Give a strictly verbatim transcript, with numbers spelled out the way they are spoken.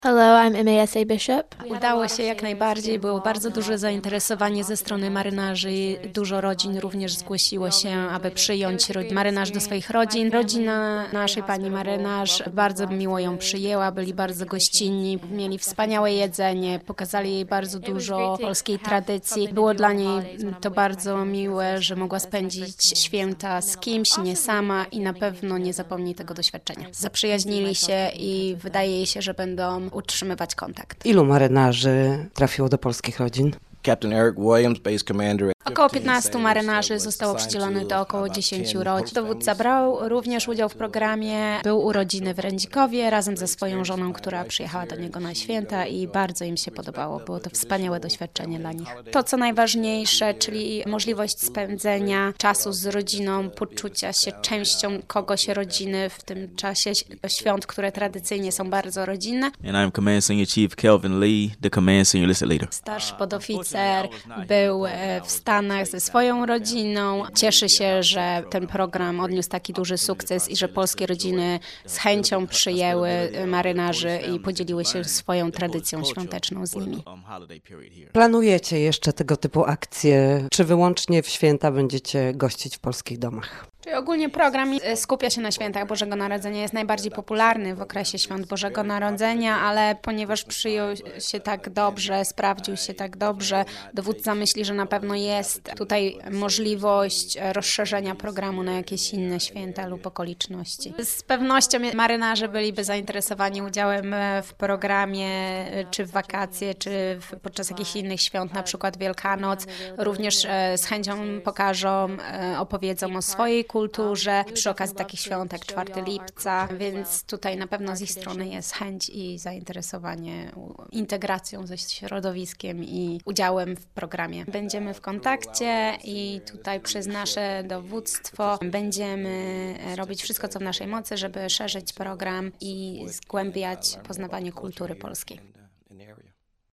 Hello, I'm M A S A Bishop. Udało się jak najbardziej, było bardzo duże zainteresowanie ze strony marynarzy. Dużo rodzin również zgłosiło się, aby przyjąć marynarzy do swoich rodzin. Rodzina naszej pani marynarz bardzo miło ją przyjęła, byli bardzo gościnni, mieli wspaniałe jedzenie, pokazali jej bardzo dużo polskiej tradycji. Było dla niej to bardzo miłe, że mogła spędzić święta z kimś, nie sama i na pewno nie zapomni tego doświadczenia. Zaprzyjaźnili się i wydaje jej się, że będą utrzymywać kontakt. Ilu marynarzy trafiło do polskich rodzin? Captain Eric Williams, base commander. Około piętnastu marynarzy zostało przydzielonych do około dziesięciu rodzin. Dowódca brał również udział w programie. Był u rodziny w Rędzikowie razem ze swoją żoną, która przyjechała do niego na święta i bardzo im się podobało. Było to wspaniałe doświadczenie dla nich. To, co najważniejsze, czyli możliwość spędzenia czasu z rodziną, poczucia się częścią kogoś rodziny w tym czasie świąt, które tradycyjnie są bardzo rodzinne. And I'm Command Senior Chief Kelvin Lee, the Command Senior Enlisted Leader. Starszy podoficer był w Stanach ze swoją rodziną. Cieszy się, że ten program odniósł taki duży sukces i że polskie rodziny z chęcią przyjęły marynarzy i podzieliły się swoją tradycją świąteczną z nimi. Planujecie jeszcze tego typu akcje? Czy wyłącznie w święta będziecie gościć w polskich domach? Czyli ogólnie program skupia się na świętach Bożego Narodzenia, jest najbardziej popularny w okresie świąt Bożego Narodzenia, ale ponieważ przyjął się tak dobrze, sprawdził się tak dobrze, dowódca myśli, że na pewno jest tutaj możliwość rozszerzenia programu na jakieś inne święta lub okoliczności. Z pewnością marynarze byliby zainteresowani udziałem w programie, czy w wakacje, czy w, podczas jakichś innych świąt, na przykład Wielkanoc. Również z chęcią pokażą, opowiedzą o swojej kulturze przy okazji takich świąt jak czwartego lipca, więc tutaj na pewno z ich strony jest chęć i zainteresowanie integracją ze środowiskiem i udziałem w programie. Będziemy w kontakcie i tutaj przez nasze dowództwo będziemy robić wszystko, co w naszej mocy, żeby szerzyć program i zgłębiać poznawanie kultury polskiej.